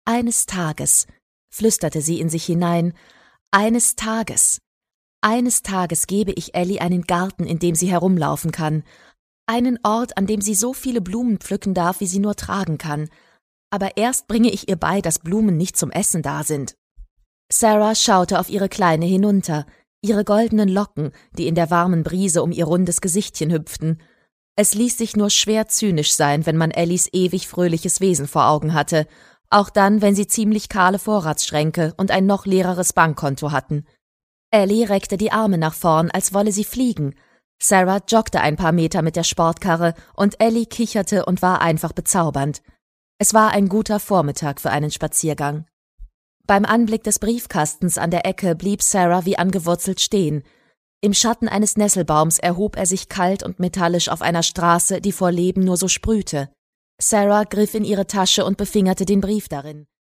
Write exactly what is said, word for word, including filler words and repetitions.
Eines Tages, flüsterte sie in sich hinein, eines Tages, eines Tages gebe ich Ellie einen Garten, in dem sie herumlaufen kann, einen Ort, an dem sie so viele Blumen pflücken darf, wie sie nur tragen kann. Aber erst bringe ich ihr bei, dass Blumen nicht zum Essen da sind. Sarah schaute auf ihre Kleine hinunter, ihre goldenen Locken, die in der warmen Brise um ihr rundes Gesichtchen hüpften. Es ließ sich nur schwer zynisch sein, wenn man Ellies ewig fröhliches Wesen vor Augen hatte, auch dann, wenn sie ziemlich kahle Vorratsschränke und ein noch leereres Bankkonto hatten. Ellie reckte die Arme nach vorn, als wolle sie fliegen. Sarah joggte ein paar Meter mit der Sportkarre und Ellie kicherte und war einfach bezaubernd. Es war ein guter Vormittag für einen Spaziergang. Beim Anblick des Briefkastens an der Ecke blieb Sarah wie angewurzelt stehen. Im Schatten eines Nesselbaums erhob er sich kalt und metallisch auf einer Straße, die vor Leben nur so sprühte. Sarah griff in ihre Tasche und befingerte den Brief darin.